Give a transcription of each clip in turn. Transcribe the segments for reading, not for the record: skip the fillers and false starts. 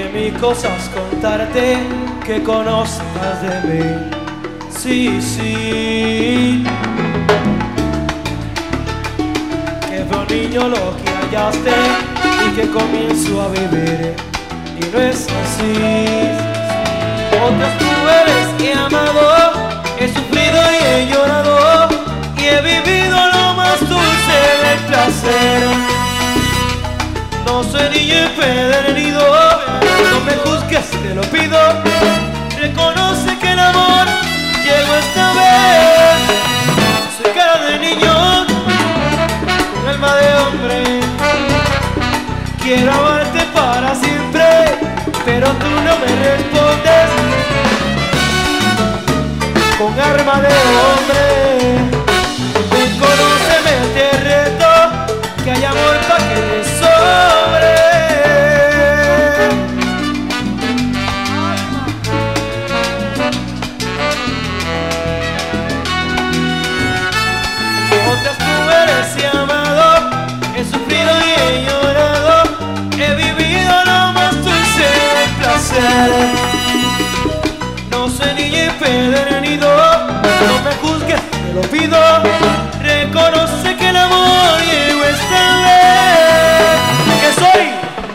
mil cosas contarte que conozcas de mí. Sí, sí. Que fue un niño lo que hallaste y que comienzo a vivir. Y no es así. Otras mujeres he amado, he sufrido y he llorado, y he vivido lo más dulce del placer. No soy niño empedernido, no me juzgues, te lo pido. Reconoce que el amor llegó esta vez. Soy cara de niño, con alma de hombre. Quiero amarte para siempre, pero tú no me respondes. Con arma de hombre, conóceme, te reto, que hay amor pa' que te sobre. Otras mujeres he amado, he sufrido y he llorado, he vivido lo más dulce del placer. No soy niño empedernido, no me juzgues, te lo pido. Reconoce que el amor llegó esta vez. ¿Qué soy?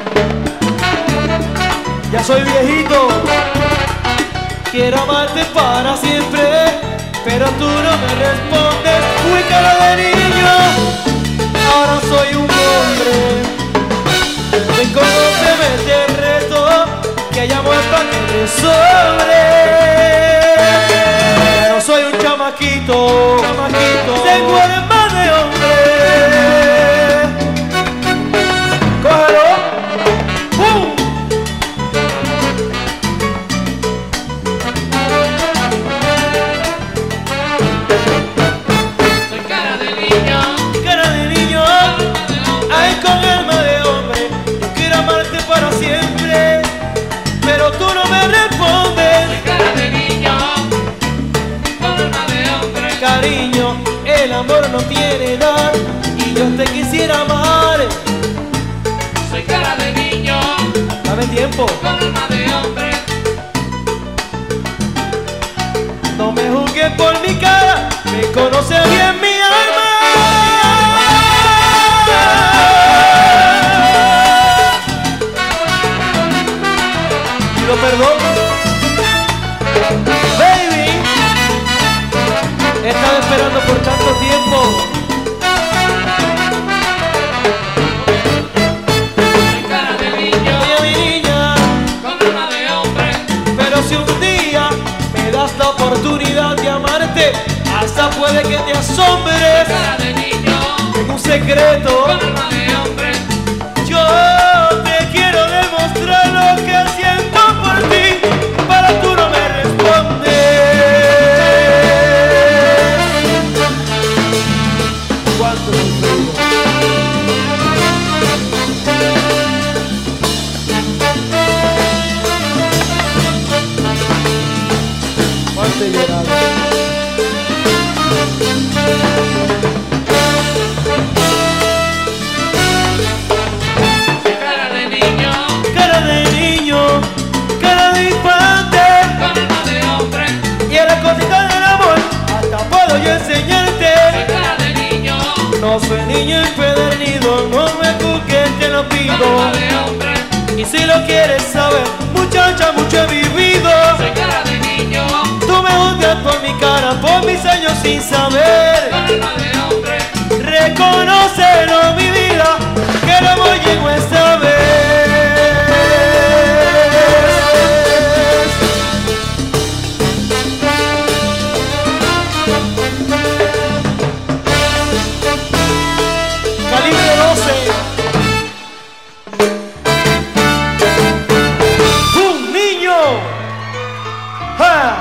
Ya soy viejito. Quiero amarte para siempre, pero tú no me respondes. Fui cara de niño, ahora soy un hombre. Reconóceme, te reto, que hay amor para que te sobre. Ya no soy un chamaquito, tengo alma de hombre. Cógelo. Soy cara de niño, Ay, con alma de hombre. Yo quiero amarte para siempre, pero tú no me respondes. soy cara de niño, con alma de hombre. Cariño, el amor no tiene edad y yo te quisiera amar. Soy cara de niño, Dame tiempo. con alma de hombre. No me juzgues por mi cara, me conoce bien mi alma. Pido perdón, baby. He estado esperando por tanto tiempo. Soy cara de niño, Oye, mi niña, con alma de hombre. pero si un día me das la oportunidad de amarte, hasta puede que te asombres. Cara de niño, Tengo un secreto. con alma de hombre. Yo te quiero demostrar lo que siento por ti, pero tú no me respondes. ¿Cuánto sufrido? ¿Cuánto he llorado? Soy cara de niño, Cara de niño, cara de infante, con alma de hombre. y en la cosita del amor hasta puedo yo enseñarte. Soy cara de niño, No soy niño empedernido, no me juzgues, te lo con pido. alma de hombre. Y si lo quieres saber, muchacha, mucho he vivido. Soy cara de niño, Tú me juzgas por mi cara, por mis años sin saber. con alma de hombre. Reconócelo, mi vida, que el amor llegó esta vez. Calibre 12. ¡Un niño! ¡Ja!